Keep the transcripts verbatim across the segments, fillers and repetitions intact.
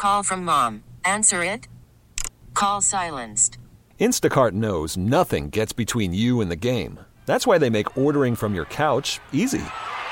Call from mom. Answer it. Call silenced. Instacart knows nothing gets between you and the game. That's why they make ordering from your couch easy.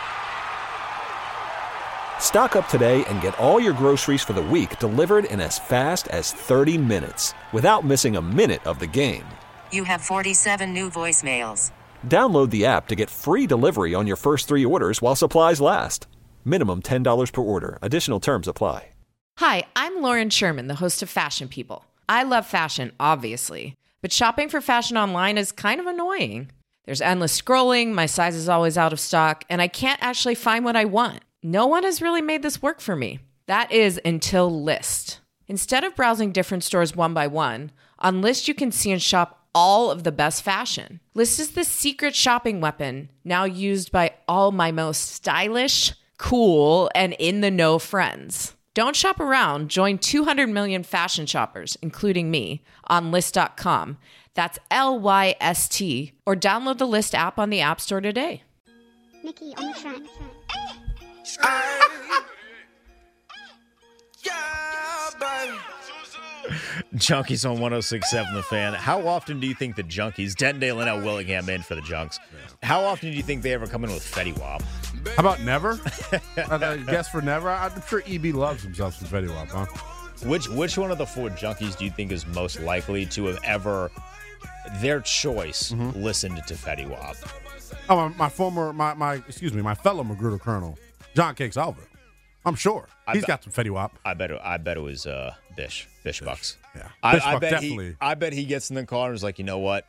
Stock up today and get all your groceries for the week delivered in as fast as thirty minutes without missing a minute of the game. You have forty-seven new voicemails. Download the app to get free delivery on your first three orders while supplies last. Minimum ten dollars per order. Additional terms apply. Hi, I'm Lauren Sherman, the host of Fashion People. I love fashion, obviously, but shopping for fashion online is kind of annoying. There's endless scrolling, my size is always out of stock, and I can't actually find what I want. No one has really made this work for me. That is until Lyst. Instead of browsing different stores one by one, on Lyst you can see and shop all of the best fashion. Lyst is the secret shopping weapon now used by all my most stylish, cool, and in-the-know friends. Don't shop around. Join two hundred million fashion shoppers, including me, on Lyst dot com. That's L Y S T. Or download the Lyst app on the App Store today. Nikki on the track. Junkies on one oh six point seven The Fan. How often do you think the Junkies, Dendale and L. Willingham in for the Junks, how often do you think they ever come in with Fetty Wap? How about never? I guess for never. I'm sure E B loves himself some Fetty Wap, huh? Which which one of the four Junkies do you think is most likely to have ever, their choice, mm-hmm. listened to Fetty Wap? Oh, my, my former, my, my, excuse me, my fellow Magruder Colonel, John Cakes Alva. I'm sure. I He's bet, got some Fetty Wap. I bet it, I bet it was uh, Bish. Bish, Bish Bucks. Yeah. I, Bish I Buck bet definitely. He, I bet he gets in the car and is like, you know what?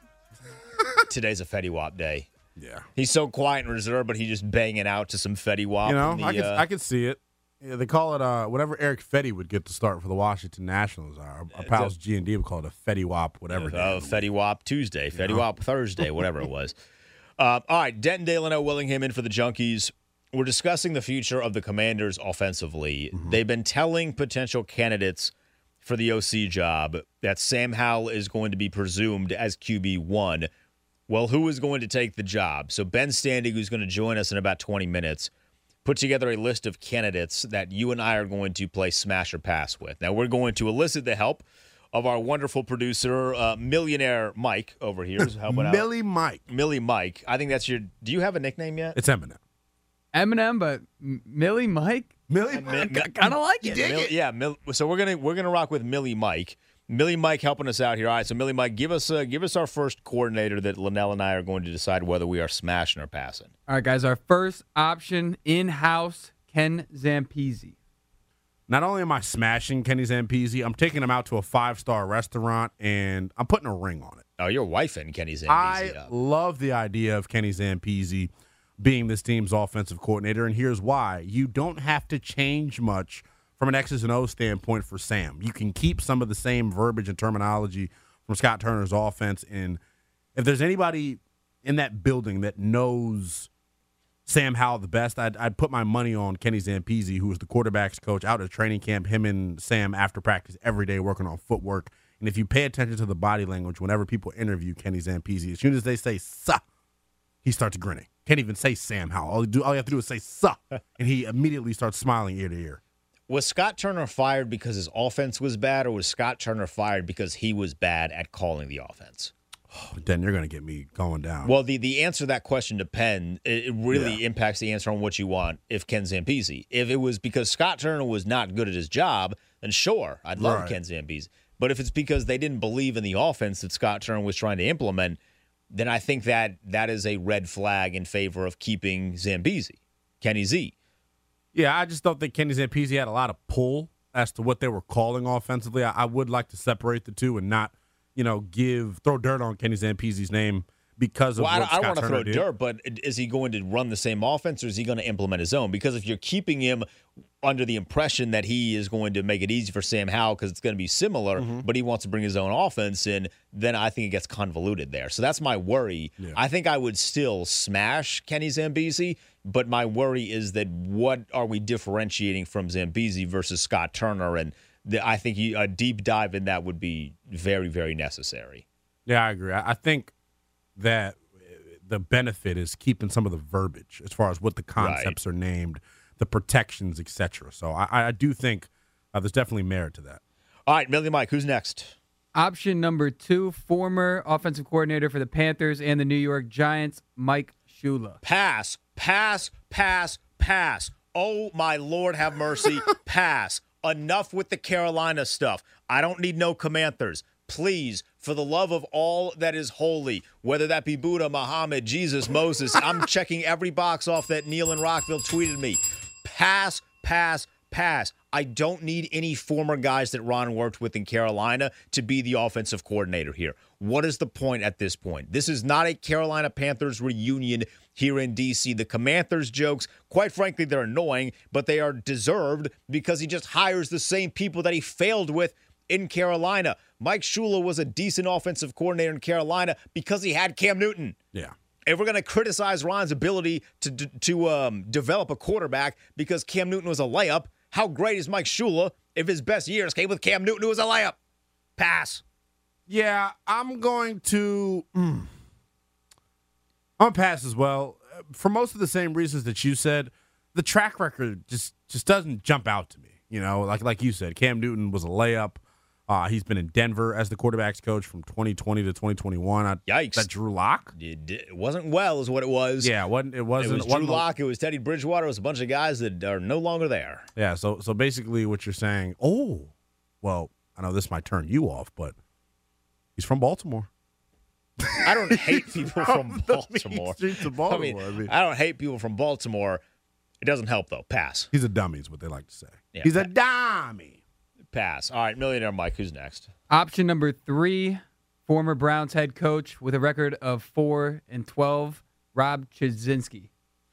Today's a Fetty Wap day. Yeah. He's so quiet and reserved, but he's just banging out to some Fetty Wap. You know, the, I could uh, I could see it. Yeah, they call it uh, whatever Eric Fetty would get to start for the Washington Nationals. Our, our pals G and D would call it a Fetty Wap, whatever. Uh, Fetty Wap Tuesday, Fetty know? Wap Thursday, whatever it was. Uh, all right, Denton, Dale, and L. Willingham in for the Junkies. We're discussing the future of the Commanders offensively. Mm-hmm. They've been telling potential candidates for the O C job that Sam Howell is going to be presumed as Q B one. Well, who is going to take the job? So Ben Standing, who's going to join us in about twenty minutes, put together a list of candidates that you and I are going to play Smash or Pass with. Now, we're going to elicit the help of our wonderful producer, uh, Millionaire Mike over here. Is helping out. Millie Mike. Millie Mike. I think that's your – do you have a nickname yet? It's Eminem. Eminem, but Millie Mike? Millie Mike? I kind of like it. Mil- yeah, Mil- so we're going to we're gonna rock with Millie Mike. Millie Mike helping us out here. All right, so Millie Mike, give us uh, give us our first coordinator that Linnell and I are going to decide whether we are smashing or passing. All right, guys, our first option in-house, Ken Zampese. Not only am I smashing Kenny Zampese, I'm taking him out to a five-star restaurant, and I'm putting a ring on it. Oh, you're wifing Kenny Zampese I up. love the idea of Kenny Zampese being this team's offensive coordinator, and here's why. You don't have to change much from an X's and O's standpoint for Sam. You can keep some of the same verbiage and terminology from Scott Turner's offense, and if there's anybody in that building that knows Sam Howell the best, I'd, I'd put my money on Kenny Zampese, who was the quarterback's coach out at training camp, him and Sam after practice every day working on footwork. And if you pay attention to the body language whenever people interview Kenny Zampese, as soon as they say, "suh," he starts grinning. Can't even say Sam Howell. All you, do, all you have to do is say, "suh," and he immediately starts smiling ear to ear. Was Scott Turner fired because his offense was bad, or was Scott Turner fired because he was bad at calling the offense? Oh, then you're going to get me going down. Well, the, the answer to that question depends. It, it really Yeah. impacts the answer on what you want if Ken Zampese. If it was because Scott Turner was not good at his job, then sure, I'd love Right. Ken Zampese. But if it's because they didn't believe in the offense that Scott Turner was trying to implement, then I think that that is a red flag in favor of keeping Zampese, Kenny Z. Yeah, I just don't think Kenny Zampese had a lot of pull as to what they were calling offensively. I, I would like to separate the two and not, you know, give throw dirt on Kenny Zampese's name because of Well, I what don't, I don't Scott want to Turner throw did. dirt, but is he going to run the same offense or is he going to implement his own? Because if you're keeping him under the impression that he is going to make it easy for Sam Howell because it's going to be similar, Mm-hmm. but he wants to bring his own offense in, then I think it gets convoluted there. So that's my worry. Yeah. I think I would still smash Kenny Zambezi, but my worry is that what are we differentiating from Zambezi versus Scott Turner? And the, I think he, a deep dive in that would be very, very necessary. Yeah, I agree. I, I think that the benefit is keeping some of the verbiage as far as what the concepts are named, the protections, et cetera. So I, I do think Uh, there's definitely merit to that. All right, Millie Mike, who's next? Option number two, former offensive coordinator for the Panthers and the New York Giants, Mike Shula. Pass, pass, pass, pass. Oh, my Lord, have mercy. Pass. Enough with the Carolina stuff. I don't need no Comanthers. Please, for the love of all that is holy, whether that be Buddha, Muhammad, Jesus, Moses, I'm checking every box off that Neil in Rockville tweeted me. Pass, pass, pass. I don't need any former guys that Ron worked with in Carolina to be the offensive coordinator here. What is the point at this point? This is not a Carolina Panthers reunion here in D C. The Comanthers jokes, quite frankly, they're annoying, but they are deserved because he just hires the same people that he failed with in Carolina. Mike Shula was a decent offensive coordinator in Carolina because he had Cam Newton. Yeah. If we're going to criticize Ron's ability to to um, develop a quarterback because Cam Newton was a layup, how great is Mike Shula if his best years came with Cam Newton, who was a layup? Pass. Yeah, I'm going to. Mm, I'm going to pass as well. For most of the same reasons that you said, the track record just just doesn't jump out to me. You know, like like you said, Cam Newton was a layup. Uh, he's been in Denver as the quarterback's coach from twenty twenty to twenty twenty-one. I, Yikes. That Drew Lock? It, it wasn't well is what it was. Yeah, it wasn't. It wasn't. It was wasn't Drew Lock. It was Teddy Bridgewater. It was a bunch of guys that are no longer there. Yeah, so so basically what you're saying, oh, well, I know this might turn you off, but he's from Baltimore. I don't hate people from Baltimore. Streets of Baltimore. I mean, I mean, I don't hate people from Baltimore. It doesn't help, though. Pass. he's a dummy is what they like to say. Yeah, he's pa- a dummy. Pass. All right, Millionaire Mike, who's next? Option number three, former Browns head coach with a record of four and twelve, Rob Chudzinski.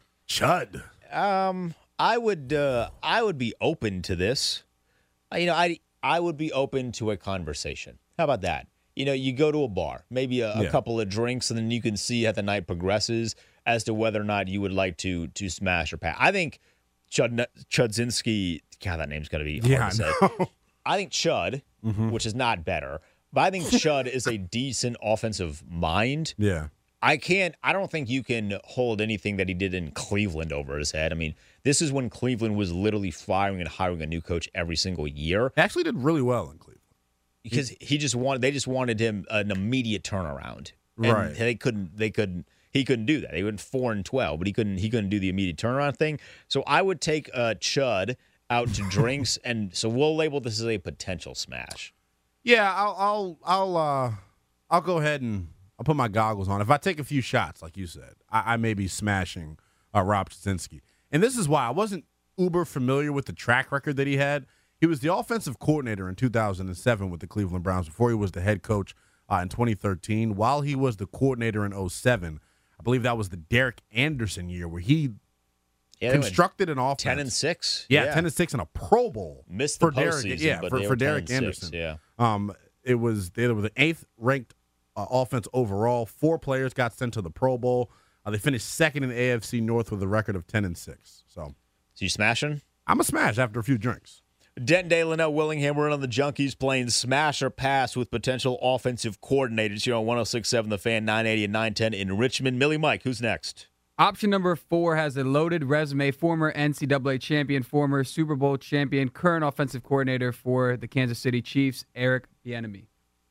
Chud. Um, I would, uh, I would be open to this. Uh, You know, I, I would be open to a conversation. How about that? You know, you go to a bar, maybe a, a Yeah. couple of drinks, and then you can see how the night progresses as to whether or not you would like to to smash or pass. I think Chud Chudzinski. God, that name's got to be hard Yeah, to I say. know. I think Chud, which is not better, but I think Chud is a decent offensive mind. Yeah. I can't, I don't think you can hold anything that he did in Cleveland over his head. I mean, this is when Cleveland was literally firing and hiring a new coach every single year He actually did really well in Cleveland. because he just wanted, they just wanted him an immediate turnaround. And Right. they couldn't, they couldn't, he couldn't do that. They went four and twelve, but he couldn't, he couldn't do the immediate turnaround thing. So I would take uh, Chud out to drinks, and so we'll label this as a potential smash. Yeah, I'll I'll I'll uh I'll go ahead and I'll put my goggles on. If I take a few shots, like you said, I, I may be smashing uh, Rob Chudzinski. And this is why I wasn't uber familiar with the track record that he had. He was the offensive coordinator in two thousand seven with the Cleveland Browns before he was the head coach uh, in twenty thirteen. While he was the coordinator in oh seven, I believe that was the Derek Anderson year where he Yeah, they went constructed an offense. ten and six. Yeah, ten and six and a Pro Bowl. Missed the for Derek, postseason, yeah, but for, they for were Derek ten and six, Anderson. yeah. Um, it was they were the eighth ranked uh, offense overall. Four players got sent to the Pro Bowl. Uh, they finished second in the A F C North with a record of ten and six. So, So you smashing? I'm a smash after a few drinks. Denton Day, Linnell Willingham, we're in on the Junkies playing smash or pass with potential offensive coordinators here on one oh six point seven The Fan, nine eighty and nine ten in Richmond. Millie Mike, who's next? Option number four has a loaded resume, former N C double A champion, former Super Bowl champion, current offensive coordinator for the Kansas City Chiefs, Eric Bieniemy.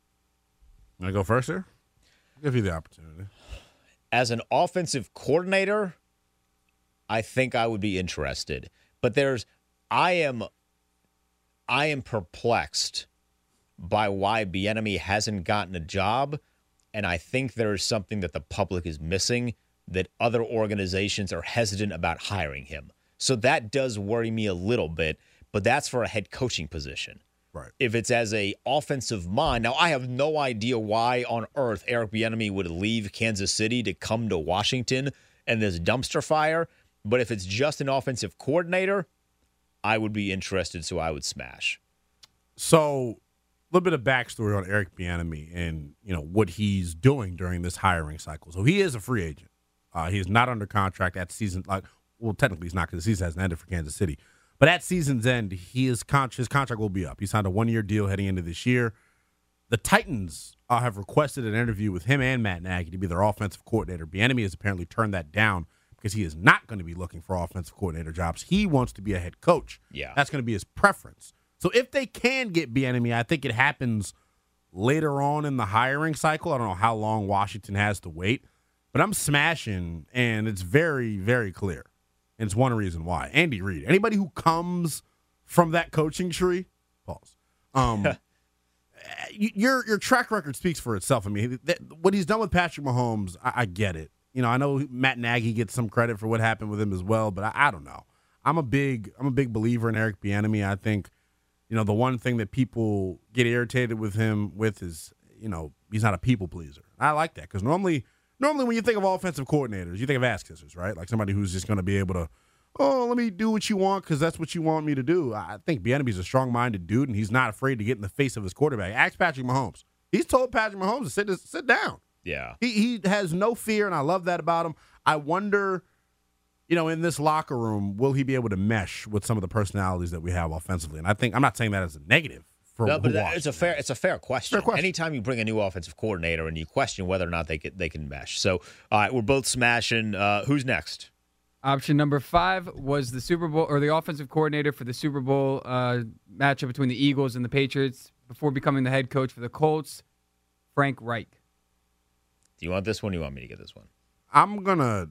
Want to go first here? I'll give you the opportunity. As an offensive coordinator, I think I would be interested. But there's, I am, I am perplexed by why Bieniemy hasn't gotten a job, and I think there is something that the public is missing that other organizations are hesitant about hiring him. So that does worry me a little bit, but that's for a head coaching position. Right. If it's as a offensive mind, now I have no idea why on earth Eric Bieniemy would leave Kansas City to come to Washington and this dumpster fire, but if it's just an offensive coordinator, I would be interested, so I would smash. So, a little bit of backstory on Eric Bieniemy and you know what he's doing during this hiring cycle. So he is a free agent. Uh, he is not under contract at season. Like, well, technically he's not because the season hasn't ended for Kansas City. But at season's end, he is con- his contract will be up. He signed a one-year deal heading into this year. The Titans uh, have requested an interview with him and Matt Nagy to be their offensive coordinator. Bieniemy has apparently turned that down because he is not going to be looking for offensive coordinator jobs. He wants to be a head coach. Yeah. That's going to be his preference. So if they can get Bieniemy, I think it happens later on in the hiring cycle. I don't know how long Washington has to wait, but I'm smashing, and it's very, very clear. And it's one reason why. Andy Reid, anybody who comes from that coaching tree, pause. Um, your your track record speaks for itself. I mean, that, what he's done with Patrick Mahomes, I, I get it. You know, I know Matt Nagy gets some credit for what happened with him as well, but I, I don't know. I'm a big I'm a big believer in Eric Bieniemy. I think, you know, the one thing that people get irritated with him with is, you know, he's not a people pleaser. I like that because normally, normally when you think of offensive coordinators, you think of ass kissers, right? Like somebody who's just going to be able to, oh, let me do what you want because that's what you want me to do. I think Bieniemy's a strong-minded dude, and he's not afraid to get in the face of his quarterback. Ask Patrick Mahomes. He's told Patrick Mahomes to sit sit down. Yeah. He he has no fear, and I love that about him. I wonder, you know, in this locker room, will he be able to mesh with some of the personalities that we have offensively? And I think I'm not saying that as a negative for No, but who it's a fair it's a fair question. Fair question. Anytime you bring a new offensive coordinator and you question whether or not they can, they can mesh. So, all right, we're both smashing. Uh, who's next? Option number five was the Super Bowl or the offensive coordinator for the Super Bowl uh, matchup between the Eagles and the Patriots before becoming the head coach for the Colts, Frank Reich. Do you want this one or you want me to get this one? I'm gonna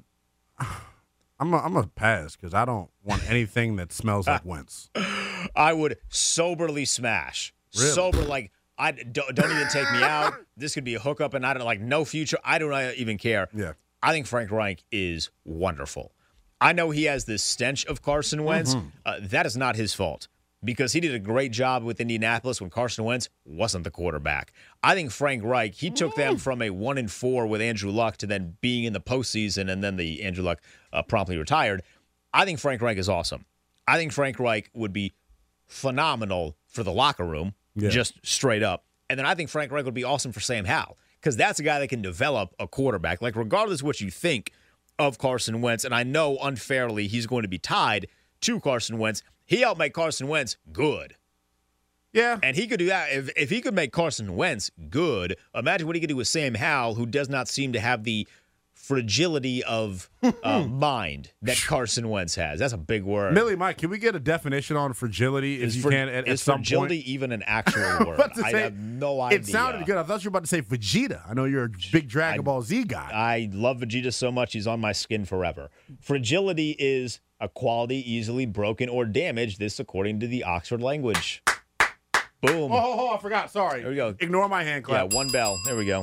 I'm a, I'm gonna pass because I don't want anything that smells like Wentz. I would soberly smash. Really? Sober, like, I don't, don't even take me out. This could be a hookup, and I don't like no future. I don't even care. Yeah. I think Frank Reich is wonderful. I know he has this stench of Carson Wentz. Mm-hmm. Uh, that is not his fault because he did a great job with Indianapolis when Carson Wentz wasn't the quarterback. I think Frank Reich, he took them from a one and four with Andrew Luck to then being in the postseason, and then the Andrew Luck uh, promptly retired. I think Frank Reich is awesome. I think Frank Reich would be phenomenal for the locker room, Yeah. just straight up. And then I think Frank Reich would be awesome for Sam Howell because that's a guy that can develop a quarterback. Like, regardless of what you think of Carson Wentz, and I know unfairly he's going to be tied to Carson Wentz, he helped make Carson Wentz good. Yeah. And he could do that. If, if he could make Carson Wentz good, imagine what he could do with Sam Howell, who does not seem to have the fragility of uh, mind that Carson Wentz has. That's a big word. Millie, Mike, can we get a definition on fragility if Is you fra- can at, at is some fragility point? even an actual word? About to I say, have no idea. It sounded good. I thought you were about to say Vegeta. I know you're a big Dragon I- Ball Z guy. I love Vegeta so much, he's on my skin forever. Fragility is a quality easily broken or damaged, this according to the Oxford language. Boom. oh, oh, oh, I forgot. Sorry. There we go. Ignore my hand Yeah, clap. one bell. There we go.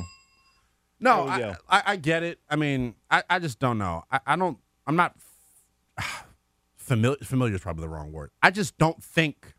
No, There we I, go. I, I get it. I mean, I, I just don't know. I, I don't. I'm not familiar. Familiar is probably the wrong word. I just don't think.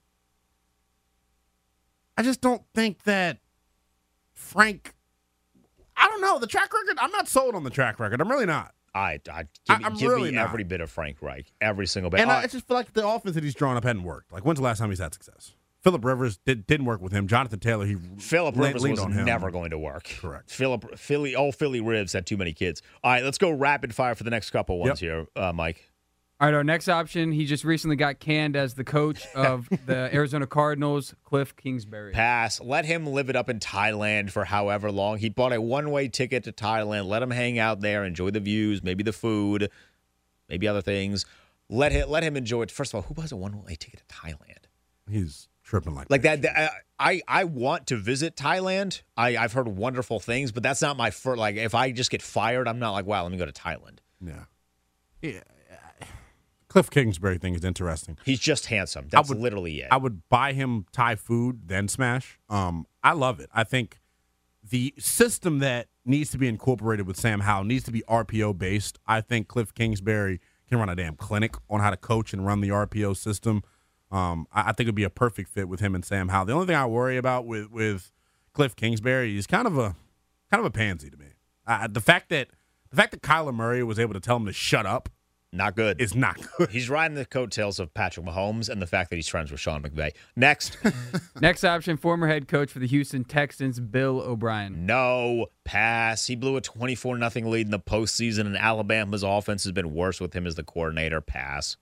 I just don't think that Frank. I don't know the track record. I'm not sold on the track record. I'm really not. I, I give, I- me- I'm give really me not. every bit of Frank Reich, every single bit. And All I, I right. just feel like the offense that he's drawn up hadn't worked. Like, when's the last time he's had success? Phillip Rivers did, didn't work with him. Jonathan Taylor, he Philip le- Rivers leaned was on him. never going to work. Correct. Philip, Philly, old Philly Rivers had too many kids. All right, let's go rapid fire for the next couple ones here, uh, Mike. All right, our next option, he just recently got canned as the coach of the Arizona Cardinals, Cliff Kingsbury. Pass. Let him live it up in Thailand for however long. He bought a one-way ticket to Thailand. Let him hang out there, enjoy the views, maybe the food, maybe other things. Let him let him enjoy it. First of all, who buys a one-way ticket to Thailand? He's tripping like Like that. that I I want to visit Thailand. I I've heard wonderful things, but that's not my first. Like, if I just get fired, I'm not like, wow, let me go to Thailand. Yeah. Yeah. Cliff Kingsbury thing is interesting. He's just handsome. That's would- literally it. I would buy him Thai food, then smash. Um, I love it. I think the system that needs to be incorporated with Sam Howell needs to be R P O based. I think Cliff Kingsbury can run a damn clinic on how to coach and run the R P O system. Um, I, I think it'd be a perfect fit with him and Sam Howell. The only thing I worry about with with Cliff Kingsbury is kind of a kind of a pansy to me. Uh, the fact that the fact that Kyler Murray was able to tell him to shut up not good. is not good. He's riding the coattails of Patrick Mahomes and the fact that he's friends with Sean McVay. Next. Next option, former head coach for the Houston Texans, Bill O'Brien. No, pass. He blew a twenty-four nothing lead in the postseason, and Alabama's offense has been worse with him as the coordinator. Pass.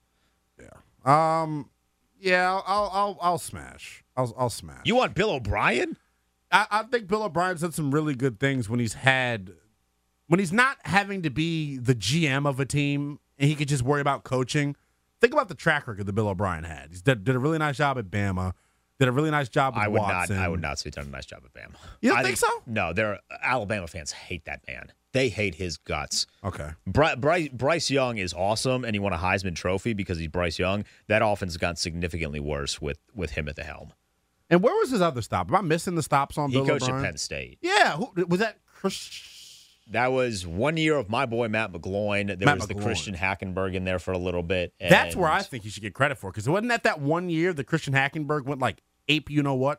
Um, yeah, I'll I'll I'll, I'll smash. I'll I'll smash. You want Bill O'Brien? I, I think Bill O'Brien's done some really good things when he's had when he's not having to be the G M of a team and he could just worry about coaching. Think about the track record that Bill O'Brien had. He's did, did a really nice job at Bama. Did a really nice job with I would Watson. not. I would not say done a nice job at Bama. You don't I think so? No, they're Alabama fans hate that man. They hate his guts. Okay. Bry, Bryce, Bryce Young is awesome, and he won a Heisman Trophy because he's Bryce Young. That offense has gotten significantly worse with with him at the helm. And where was his other stop? Am I missing the stops on He Bill coached O'Brien? at Penn State. Yeah. Who, was that Chris? That was one year of my boy Matt McGloin. There Matt was the McGloin. Christian Hackenberg in there for a little bit. That's where and- I think he should get credit for, because wasn't that that one year that Christian Hackenberg went like ape, you know what?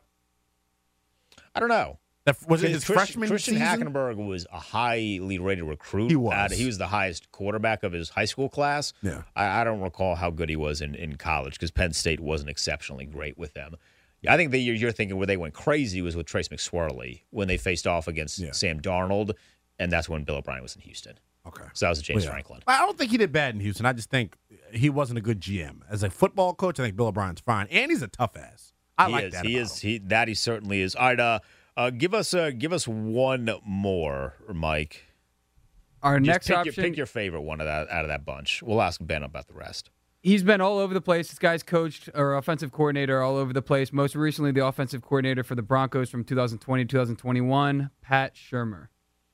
I don't know. That was it his Christian, freshman Christian season? Hackenberg was a highly rated recruit. He was. Out- he was the highest quarterback of his high school class. Yeah. I, I don't recall how good he was in, in college because Penn State wasn't exceptionally great with them. I think the year you're thinking where they went crazy was with Trace McSorley when they faced off against Yeah. Sam Darnold, and that's when Bill O'Brien was in Houston. Okay. So that was James Yeah. Franklin. I don't think he did bad in Houston. I just think he wasn't a good G M. As a football coach, I think Bill O'Brien's fine. And he's a tough ass. I he like is, that. He about is. him. He that he certainly is. All right. Uh, uh, give us uh, give us one more, Mike. Our Just next pick option. Your, pick your favorite one of that out of that bunch. We'll ask Ben about the rest. He's been all over the place. This guy's coached or offensive coordinator all over the place. Most recently, the offensive coordinator for the Broncos from two thousand twenty to two thousand twenty-one, Pat Shurmur.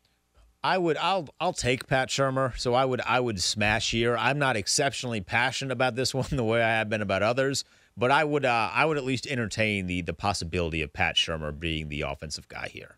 I would I'll I'll take Pat Shurmur. So I would I would smash here. I'm not exceptionally passionate about this one the way I have been about others, but I would uh, I would at least entertain the the possibility of Pat Shurmur being the offensive guy here.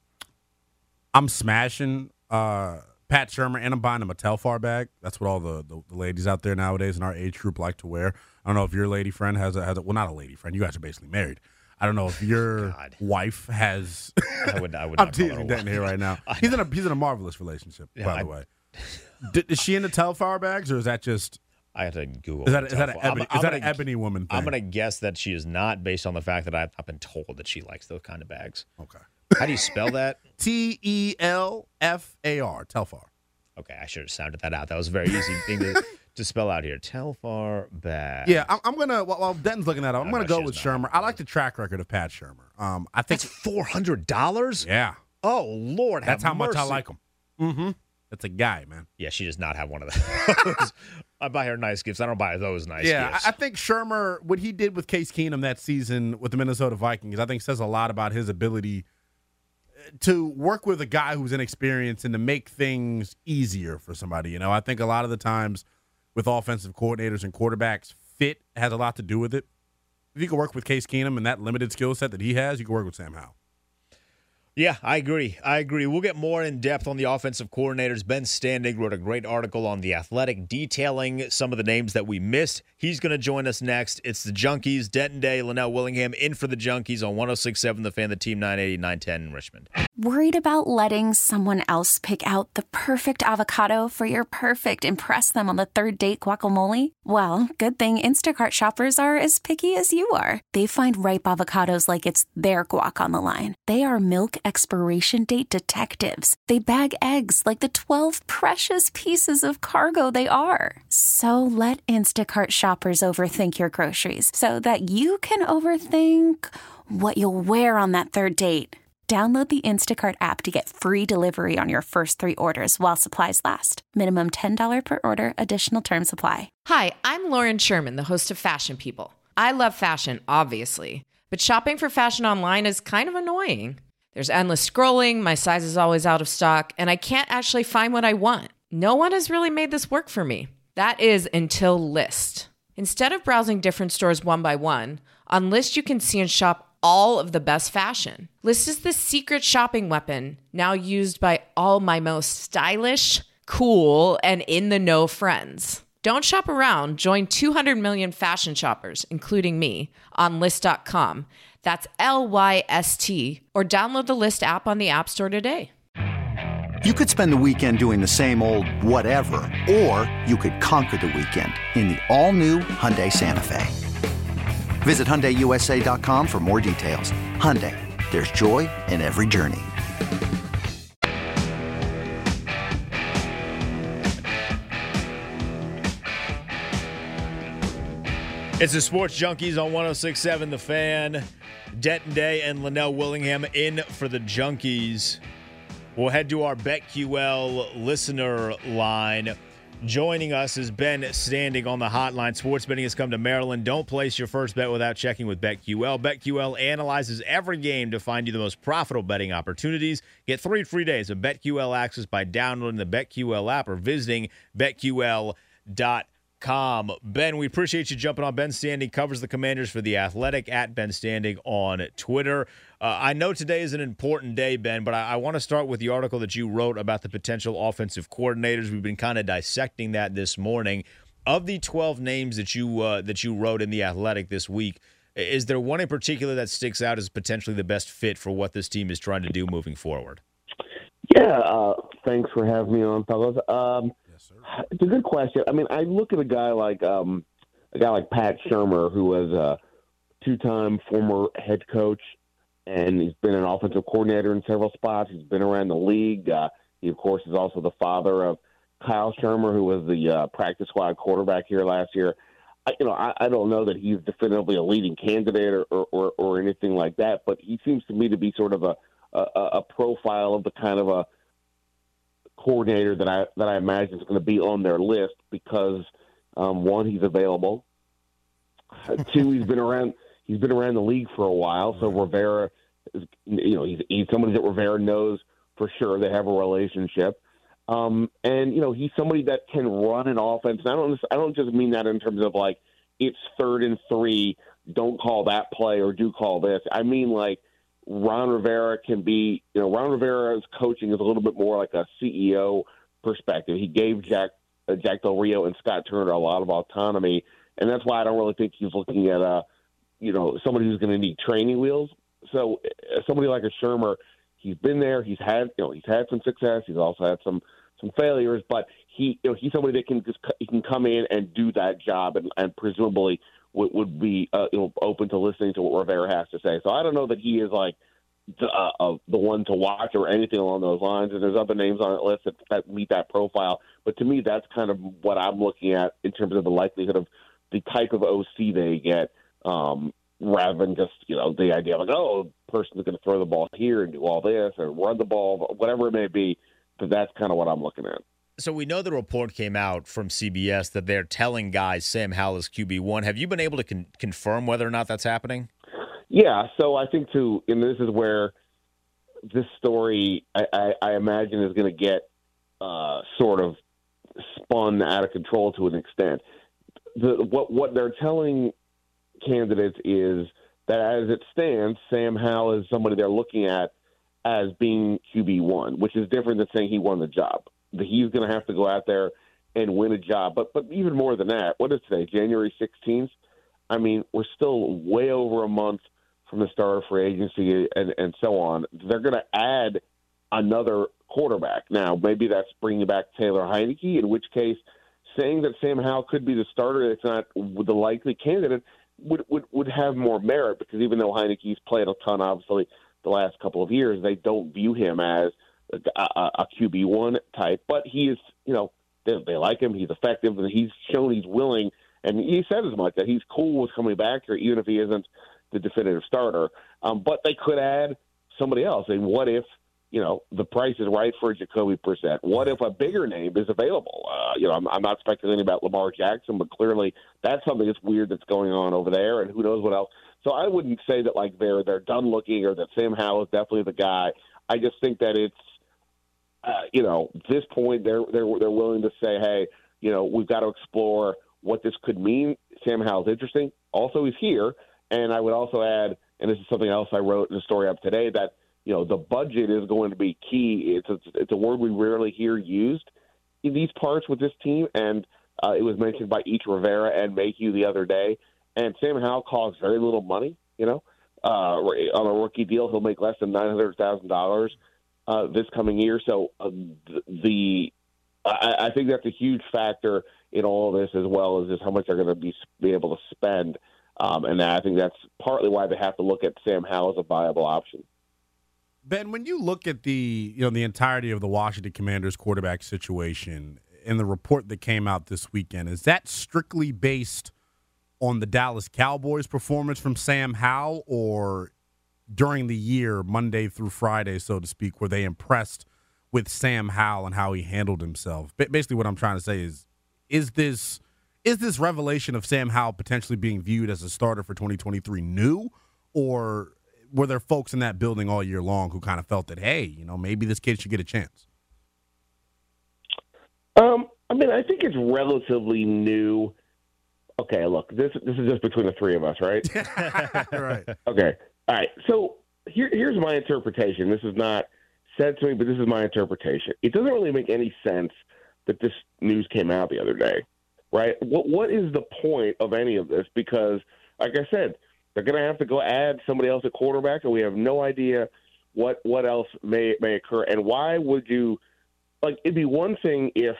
I'm smashing uh, Pat Shurmur, and I'm buying him a Telfar bag. That's what all the, the, the ladies out there nowadays in our age group like to wear. I don't know if your lady friend has a, has a well, not a lady friend. You guys are basically married. I don't know if your God. wife has. I would I would I'm not call her teasing a Denton wife. here right now. He's in a he's in a marvelous relationship, Yeah, by I- the way. D- is she into Telfar bags, or is that just I have to Google. is that the is that an telephone. ebony, I'm- is that I'm an gonna- ebony woman thing? I'm gonna guess that she is not, based on the fact that I've, I've been told that she likes those kind of bags. okay. How do you spell that? T E L F A R Telfar. Okay, I should have sounded that out. That was a very easy thing to, to spell out here. Telfar bag. Yeah, I'm, I'm gonna. While, while Denton's looking that up, I'm I gonna know go she with is not. Shurmur. I like the track record of Pat Shurmur. Um, I think That's four hundred dollars. yeah, Oh Lord, that's have how much I mercy. like him. Mm-hmm. That's a guy, man. Yeah, she does not have one of those. I buy her nice gifts. I don't buy her those nice yeah, gifts. I, I think Shurmur, what he did with Case Keenum that season with the Minnesota Vikings, I think says a lot about his ability to work with a guy who's inexperienced and to make things easier for somebody. You know, I think a lot of the times with offensive coordinators and quarterbacks, fit has a lot to do with it. If you can work with Case Keenum and that limited skill set that he has, you can work with Sam Howell. Yeah, I agree. I agree. We'll get more in depth on the offensive coordinators. Ben Standing wrote a great article on The Athletic detailing some of the names that we missed. He's going to join us next. It's the Junkies. Denton Day, Linnell Willingham in for the Junkies on one oh six point seven The Fan, the Team nine eighty, nine ten in Richmond. Worried about letting someone else pick out the perfect avocado for your perfect impress them on the third date guacamole? Well, good thing Instacart shoppers are as picky as you are. They find ripe avocados like it's their guac on the line. They are milk expiration date detectives. They bag eggs like the twelve precious pieces of cargo they are. So let Instacart shoppers overthink your groceries so that you can overthink what you'll wear on that third date. Download the Instacart app to get free delivery on your first three orders while supplies last. Minimum ten dollars per order. Additional terms apply. Hi, I'm Lauren Sherman, the host of Fashion People. I love fashion, obviously, but shopping for fashion online is kind of annoying. There's endless scrolling, my size is always out of stock, and I can't actually find what I want. No one has really made this work for me. That is until Lyst. Instead of browsing different stores one by one, on Lyst you can see and shop all of the best fashion. Lyst is the secret shopping weapon now used by all my most stylish, cool, and in-the-know friends. Don't shop around. Join two hundred million fashion shoppers, including me, on Lyst dot com. That's L Y S T, or download the Lyst app on the App Store today. You could spend the weekend doing the same old whatever, or you could conquer the weekend in the all-new Hyundai Santa Fe. Visit Hyundai U S A dot com for more details. Hyundai, there's joy in every journey. It's the Sports Junkies on one oh six point seven The Fan. Denton Day and Linnell Willingham in for the Junkies. We'll head to our BetQL listener line. Joining us is Ben Standing on the hotline. Sports betting has come to Maryland. Don't place your first bet without checking with BetQL. BetQL analyzes every game to find you the most profitable betting opportunities. Get three free days of BetQL access by downloading the BetQL app or visiting bet Q L dot com. Ben, we appreciate you jumping on. Ben Standing covers the Commanders for The Athletic, at Ben Standing on Twitter. Uh, I know today is an important day, Ben, but I, I want to start with the article that you wrote about the potential offensive coordinators. We've been kind of dissecting that this morning. Of the twelve names that you uh, that you wrote in The Athletic this week, is there one in particular that sticks out as potentially the best fit for what this team is trying to do moving forward? Yeah, uh, thanks for having me on, fellas. Um, yes, sir. It's a good question. I mean, I look at a guy like um, a guy like Pat Shurmur, who was a two-time former head coach, and he's been an offensive coordinator in several spots. He's been around the league. Uh, he, of course, is also the father of Kyle Shurmur, who was the uh, practice squad quarterback here last year. I, you know, I, I don't know that he's definitively a leading candidate or, or, or, or anything like that, but he seems to me to be sort of a, a, a profile of the kind of a coordinator that I that I imagine is going to be on their list because, um, one, he's available. Two, he's been around. He's been around the league for a while, so Rivera, is, you know, he's, he's somebody that Rivera knows for sure. They have a relationship, um, and you know, he's somebody that can run an offense. And I don't, I don't just mean that in terms of like it's third and three, don't call that play or do call this. I mean like Ron Rivera can be, you know, Ron Rivera's coaching is a little bit more like a C E O perspective. He gave Jack uh, Jack Del Rio and Scott Turner a lot of autonomy, and that's why I don't really think he's looking at a you know, somebody who's going to need training wheels. So uh, somebody like a Shurmur, he's been there. He's had, you know, he's had some success. He's also had some, some failures, but he, you know, he's somebody that can just, he can come in and do that job and, and presumably would, would be, uh, you know, open to listening to what Rivera has to say. So I don't know that he is like the, uh, uh, the one to watch or anything along those lines. And there's other names on that list that, that meet that profile. But to me, that's kind of what I'm looking at in terms of the likelihood of the type of O C they get. Um, rather than just, you know, the idea of like, oh, a person's going to throw the ball here and do all this or run the ball, whatever it may be. But that's kind of what I'm looking at. So we know the report came out from C B S that they're telling guys Sam Howell is Q B one. Have you been able to con- confirm whether or not that's happening? Yeah, so I think, too, and this is where this story, I, I, I imagine, is going to get uh, sort of spun out of control to an extent. The, what what they're telling candidates is that as it stands, Sam Howell is somebody they're looking at as being Q B one, which is different than saying he won the job. He's going to have to go out there and win a job. But but even more than that, what is today, January sixteenth? I mean, we're still way over a month from the start of free agency and, and so on. They're going to add another quarterback. Now, maybe that's bringing back Taylor Heineke, in which case saying that Sam Howell could be the starter, it's not the likely candidate, Would, would would have more merit because even though Heineke's played a ton, obviously, the last couple of years, they don't view him as a, a, a Q B one type. But he is, you know, they, they like him. He's effective, and he's shown he's willing. And he said as much that he's cool with coming back here, even if he isn't the definitive starter. Um, but they could add somebody else. And what if, you know, the price is right for Jacoby Brissett? What if a bigger name is available? Uh, you know, I'm, I'm not speculating about Lamar Jackson, but clearly that's something that's weird that's going on over there, and who knows what else. So I wouldn't say that like they're they're done looking or that Sam Howell is definitely the guy. I just think that it's, uh, you know, this point they're they're they're willing to say, hey, you know, we've got to explore what this could mean. Sam Howell's interesting. Also, he's here, and I would also add, and this is something else I wrote in the story up today, that you know, the budget is going to be key. It's a, it's a word we rarely hear used in these parts with this team, and uh, it was mentioned by each Rivera and Mayhew the other day. And Sam Howell costs very little money, you know. Uh, on a rookie deal, he'll make less than nine hundred thousand dollars uh, this coming year. So uh, the I, I think that's a huge factor in all of this, as well as just how much they're going to be be able to spend. Um, and I think that's partly why they have to look at Sam Howell as a viable option. Ben, when you look at the you know the entirety of the Washington Commanders quarterback situation and the report that came out this weekend, is that strictly based on the Dallas Cowboys' performance from Sam Howell, or during the year, Monday through Friday, so to speak, were they impressed with Sam Howell and how he handled himself? Basically, what I'm trying to say is, is this is this revelation of Sam Howell potentially being viewed as a starter for twenty twenty-three new, or were there folks in that building all year long who kind of felt that, hey, you know, maybe this kid should get a chance? Um, I mean, I think it's relatively new. Okay, look, this this is just between the three of us, right? Right. Okay. All right. So here, here's my interpretation. This is not said to me, but this is my interpretation. It doesn't really make any sense that this news came out the other day, right? What What is the point of any of this? Because, like I said, they're going to have to go add somebody else at quarterback, and we have no idea what what else may may occur. And why would you – like, it'd be one thing if,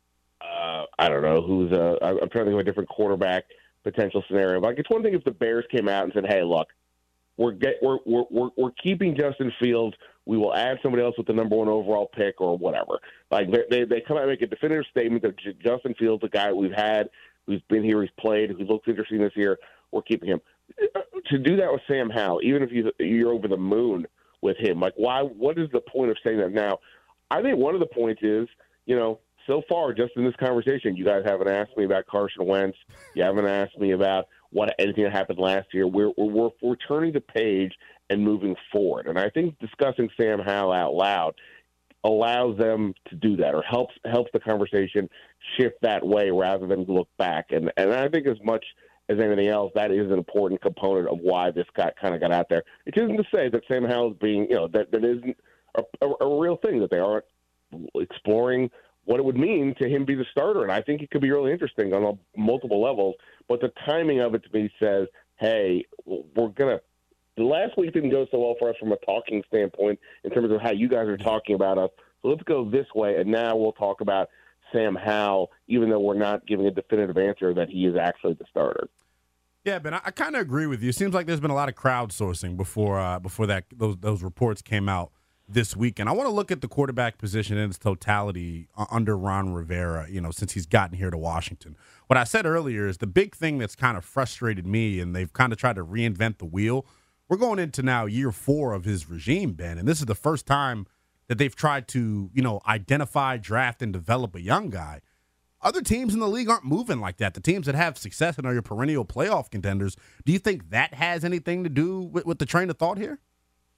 uh, I don't know, who's a – I'm trying to think of a different quarterback potential scenario. Like, it's one thing if the Bears came out and said, hey, look, we're get, we're, we're we're we're keeping Justin Fields. We will add somebody else with the number one overall pick or whatever. Like they they, they come out and make a definitive statement that J- Justin Fields, the guy we've had, who's been here, he's played, who looks interesting this year, we're keeping him. To do that with Sam Howell, even if you, you're over the moon with him, like why? What is the point of saying that now? I think one of the points is, you know, so far just in this conversation, you guys haven't asked me about Carson Wentz. You haven't asked me about what anything that happened last year. We're we're, we're turning the page and moving forward. And I think discussing Sam Howell out loud allows them to do that, or helps helps the conversation shift that way rather than look back. And and I think as much as anything else, that is an important component of why this got kind of got out there. It isn't to say that Sam Howell is being, you know, that that isn't a, a, a real thing, that they aren't exploring what it would mean to him be the starter. And I think it could be really interesting on a, multiple levels. But the timing of it to me says, hey, we're going to – the last week didn't go so well for us from a talking standpoint in terms of how you guys are talking about us. So let's go this way, and now we'll talk about Sam Howell, even though we're not giving a definitive answer that he is actually the starter. Yeah, Ben, I, I kind of agree with you. It seems like there's been a lot of crowdsourcing before uh, before that those those reports came out this weekend. I want to look at the quarterback position in its totality uh, under Ron Rivera, you know, since he's gotten here to Washington. What I said earlier is the big thing that's kind of frustrated me, and they've kind of tried to reinvent the wheel. We're going into now year four of his regime, Ben, and this is the first time that they've tried to, you know, identify, draft, and develop a young guy. Other teams in the league aren't moving like that. The teams that have success and are your perennial playoff contenders, do you think that has anything to do with, with the train of thought here?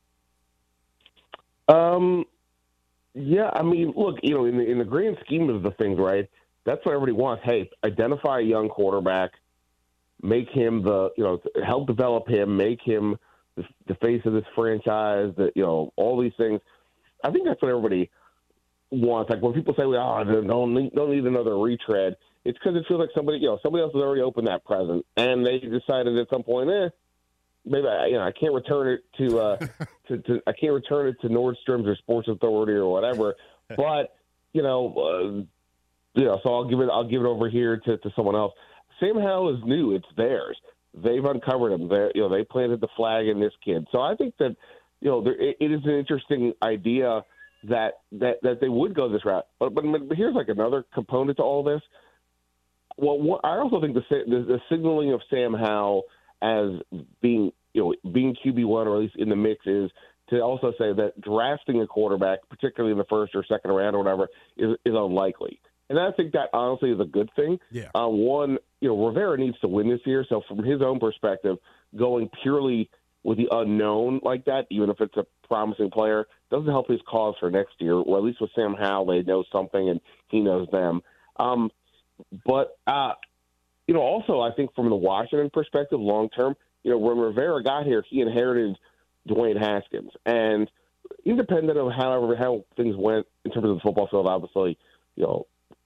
Um, yeah, I mean, look, you know, in the, in the grand scheme of the things, right, that's what everybody wants. Hey, identify a young quarterback, make him the, you know, help develop him, make him the, the face of this franchise, that, you know, all these things. I think that's what everybody wants. Like when people say, oh, don't need, don't need another retread, it's because it feels like somebody, you know, somebody else has already opened that present, and they decided at some point, eh, maybe I, you know, I can't return it to, uh, to, to, I can't return it to Nordstrom's or Sports Authority or whatever. But you know, uh, you know, so I'll give it, I'll give it over here to, to someone else. Sam Howell is new; it's theirs. They've uncovered him. They, you know, they planted the flag in this kid. So I think that, you know, there, it, it is an interesting idea that that that they would go this route. But but, but here's like another component to all this. Well, what, I also think the, the the signaling of Sam Howell as being, you know, being Q B one, or at least in the mix, is to also say that drafting a quarterback, particularly in the first or second round or whatever, is, is unlikely. And I think that honestly is a good thing. Yeah. Uh, one, you know, Rivera needs to win this year. So from his own perspective, going purely with the unknown like that, even if it's a promising player, doesn't help his cause for next year. Or at least with Sam Howell, they know something and he knows them. Um, but, uh, you know, also I think from the Washington perspective, long term, you know, when Rivera got here, he inherited Dwayne Haskins. And independent of however how things went in terms of the football field, obviously, you know,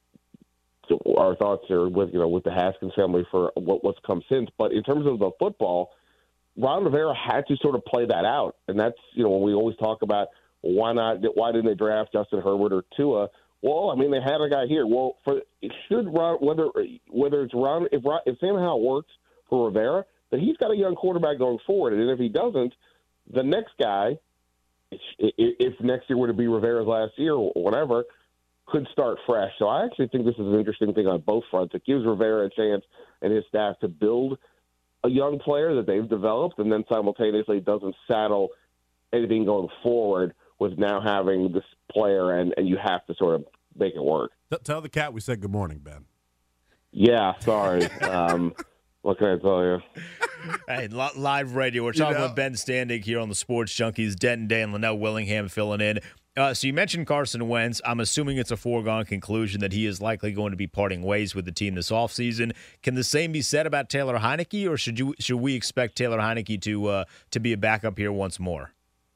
so our thoughts are with, you know, with the Haskins family for what, what's come since. But in terms of the football, Ron Rivera had to sort of play that out. And that's, you know, when we always talk about why not, why didn't they draft Justin Herbert or Tua? Well, I mean, they had a guy here. Well, for should Ron, whether whether it's Ron, if, Ron, if Sam Howell works for Rivera, then he's got a young quarterback going forward. And if he doesn't, the next guy, if next year were to be Rivera's last year or whatever, could start fresh. So I actually think this is an interesting thing on both fronts. It gives Rivera a chance and his staff to build a young player that they've developed, and then simultaneously doesn't saddle anything going forward with now having this player, and, and you have to sort of make it work. Tell the cat we said good morning, Ben. Yeah, sorry. Um, what can I tell you? Hey, li- live radio. We're talking You know? with Ben Standig here on the Sports Junkies. Denton Day and Linnell Willingham filling in. Uh, so you mentioned Carson Wentz. I'm assuming it's a foregone conclusion that he is likely going to be parting ways with the team this offseason. Can the same be said about Taylor Heineke, or should you should we expect Taylor Heineke to uh, to be a backup here once more?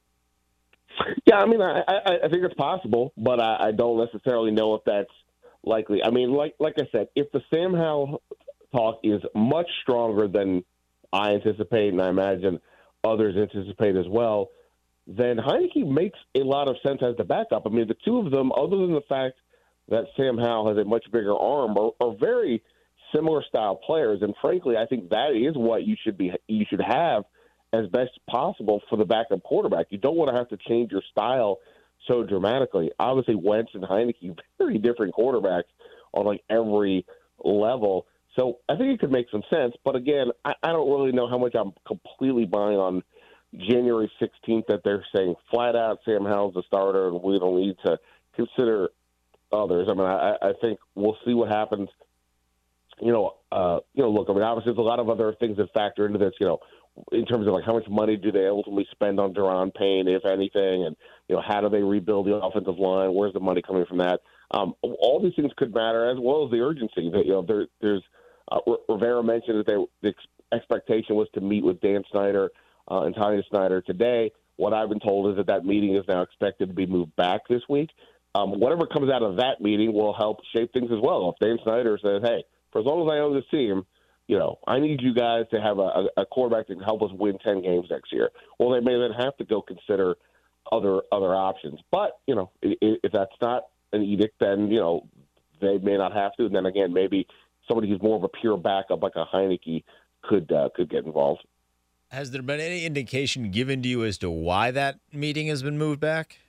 Yeah, I mean, I, I, I think it's possible, but I, I don't necessarily know if that's likely. I mean, like like I said, if the Sam Howell talk is much stronger than I anticipate, and I imagine others anticipate as well, then Heineke makes a lot of sense as the backup. I mean, the two of them, other than the fact that Sam Howell has a much bigger arm, are, are very similar style players, and frankly, I think that is what you should be you should have as best possible for the backup quarterback. You don't want to have to change your style so dramatically. Obviously, Wentz and Heineke, very different quarterbacks on like every level. So I think it could make some sense. But again, I, I don't really know how much I'm completely buying on January sixteenth that they're saying flat out Sam Howell's the starter and we don't need to consider others. I mean, I, I think we'll see what happens. You know, uh, you know, look, I mean, obviously there's a lot of other things that factor into this, you know, in terms of like how much money do they ultimately spend on Daron Payne, if anything, and you know how do they rebuild the offensive line? Where's the money coming from that? Um, all these things could matter, as well as the urgency. That you know, there, there's uh, Rivera mentioned that they, the ex- expectation was to meet with Dan Snyder uh, and Tanya Snyder today. What I've been told is that that meeting is now expected to be moved back this week. Um, whatever comes out of that meeting will help shape things as well. If Dan Snyder says, "Hey, for as long as I own this team, you know, I need you guys to have a, a quarterback that can help us win ten games next year," well, they may then have to go consider other other options. But, you know, if, if that's not an edict, then, you know, they may not have to. And then, again, maybe somebody who's more of a pure backup like a Heineke could uh, could get involved. Has there been any indication given to you as to why that meeting has been moved back?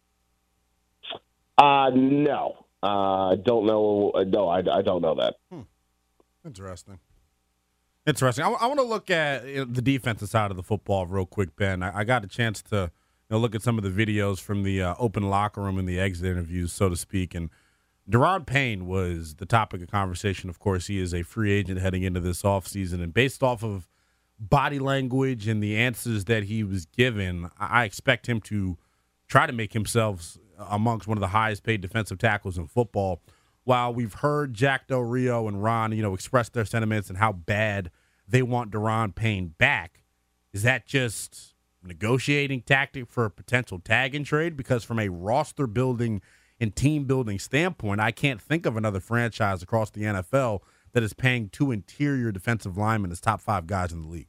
Uh, no. I uh, don't know. No, I, I don't know that. Hmm. Interesting. Interesting. I, I want to look at you know, the defensive side of the football real quick, Ben. I, I got a chance to you know, look at some of the videos from the uh, open locker room and the exit interviews, so to speak. And Daron Payne was the topic of conversation. Of course, he is a free agent heading into this offseason. And based off of body language and the answers that he was given, I, I expect him to try to make himself amongst one of the highest paid defensive tackles in football. While we've heard Jack Del Rio and Ron, you know, express their sentiments and how bad they want Daron Payne back, is that just a negotiating tactic for a potential tag and trade? Because from a roster building and team building standpoint, I can't think of another franchise across the N F L that is paying two interior defensive linemen as top five guys in the league.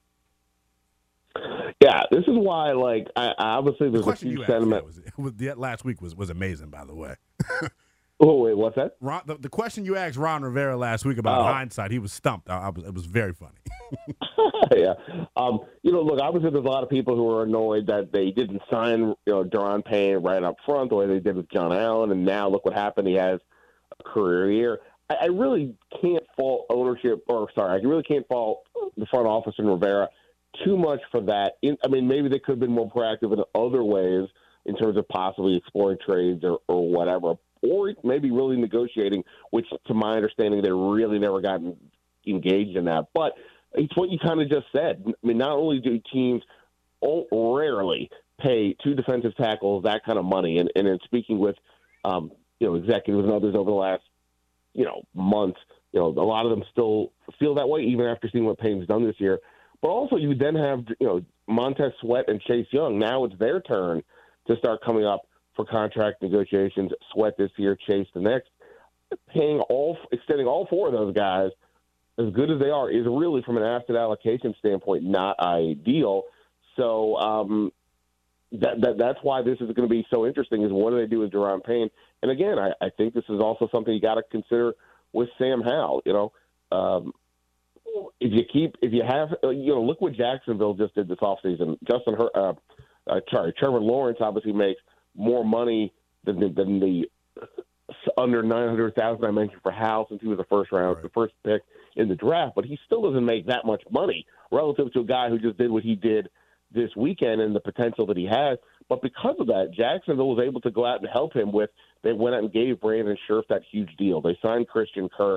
Yeah, this is why, like, I, obviously there's the a huge sentiment. Was, was, the, last week was, was amazing, by the way. Oh, wait, what's that? Ron, the, the question you asked Ron Rivera last week about oh. hindsight, he was stumped. I, I was, it was very funny. yeah. Um, you know, look, obviously there's a lot of people who are annoyed that they didn't sign, you know, Daron Payne right up front the way they did with John Allen, and now look what happened. He has a career year. I, I really can't fault ownership, or sorry, I really can't fault the front office and Rivera too much for that. In, I mean, maybe they could have been more proactive in other ways in terms of possibly exploring trades or, or whatever. Or maybe really negotiating, which, to my understanding, they really never gotten engaged in that. But it's what you kind of just said. I mean, not only do teams rarely pay two defensive tackles that kind of money, and, and in speaking with, um, you know, executives and others over the last, you know, months, you know, a lot of them still feel that way, even after seeing what Payne's done this year. But also, you then have, you know, Montez Sweat and Chase Young. Now it's their turn to start coming up for contract negotiations. Sweat this year, Chase the next. Paying all, extending all four of those guys, as good as they are, is really, from an asset allocation standpoint, not ideal. So um, that, that that's why this is going to be so interesting. Is what do they do with Daron Payne? And again, I, I think this is also something you got to consider with Sam Howell. You know, um, if you keep, if you have, you know, look what Jacksonville just did this offseason. Justin, Her- uh, uh, sorry, Trevor Lawrence obviously makes more money than the, than the under nine hundred thousand I mentioned for Howell, since he was the first round, right. the first pick in the draft. But he still doesn't make that much money relative to a guy who just did what he did this weekend and the potential that he has. But because of that, Jacksonville was able to go out and help him with. They went out and gave Brandon Scherff that huge deal. They signed Christian Kirk.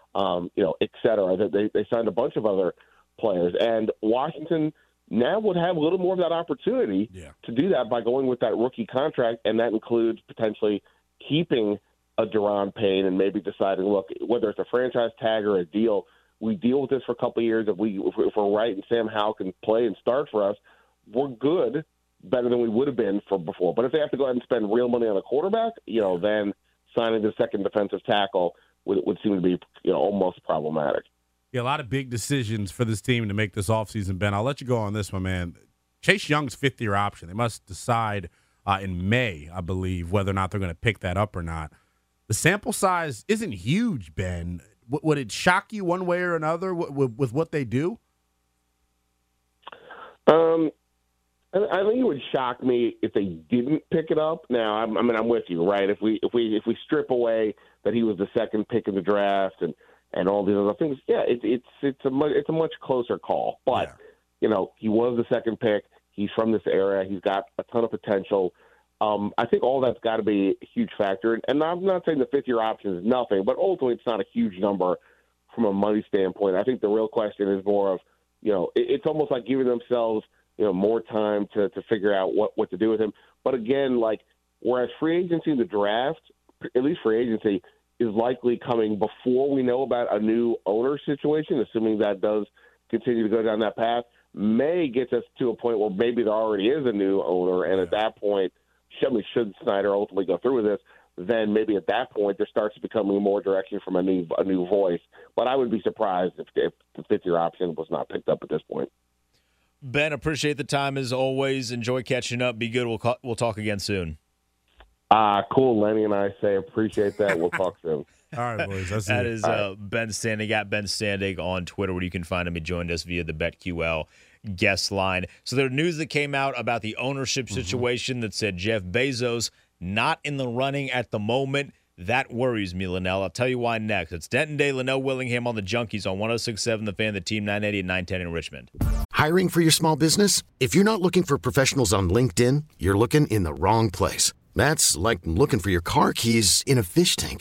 um, you know, et cetera. They, they signed a bunch of other players. And Washington now would have a little more of that opportunity yeah. to do that by going with that rookie contract, and that includes potentially keeping a Deron Payne and maybe deciding, look, whether it's a franchise tag or a deal, we deal with this for a couple of years. If, we, if we're right and Sam Howell can play and start for us, we're good, better than we would have been for before. But if they have to go ahead and spend real money on a quarterback, you know, then signing the second defensive tackle would, would seem to be, you know, almost problematic. Yeah, a lot of big decisions for this team to make this offseason, Ben. I'll let you go on this one, man. Chase Young's fifth-year option. They must decide uh, in May, I believe, whether or not they're going to pick that up or not. The sample size isn't huge, Ben. W- would it shock you one way or another w- w- with what they do? Um, I think it would shock me if they didn't pick it up. Now, I'm, I mean, I'm with you, right? If we if we if we strip away that he was the second pick in the draft and, and all these other things, yeah, it, it's it's a much, it's a much closer call. But yeah. you know, he was the second pick. He's from this era. He's got a ton of potential. Um, I think all that's got to be a huge factor. And I'm not saying the fifth-year option is nothing, but ultimately it's not a huge number from a money standpoint. I think the real question is more of, you know, it, it's almost like giving themselves, you know, more time to, to figure out what, what to do with him. But again, like, whereas free agency in the draft, at least free agency, is likely coming before we know about a new owner situation, assuming that does continue to go down that path, May gets us to a point where maybe there already is a new owner, and at that point, should, should Snyder ultimately go through with this, then maybe at that point there starts becoming more direction from a new a new voice. But I would be surprised if, if the fifth-year option was not picked up at this point. Ben, appreciate the time as always. Enjoy catching up. Be good. We'll call, we'll talk again soon. Ah, uh, cool. Lenny and I say appreciate that. We'll talk soon. All right, boys. That's that it. is uh, Ben Standig at Ben Standig on Twitter, where you can find him. He joined us via the BetQL guest line. So there news that came out about the ownership situation mm-hmm. that said Jeff Bezos not in the running at the moment. That worries me, Linnell. I'll tell you why next. It's Denton Day, Linnell Willingham on the Junkies on one oh six point seven The Fan, the Team nine eighty and nine ten in Richmond. Hiring for your small business? If you're not looking for professionals on LinkedIn, you're looking in the wrong place. That's like looking for your car keys in a fish tank.